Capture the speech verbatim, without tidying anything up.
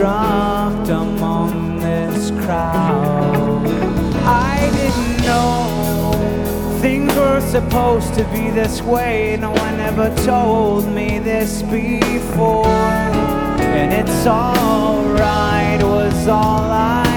dropped among this crowd. I didn't know things were supposed to be this way. No one ever told me this before. And it's alright was all I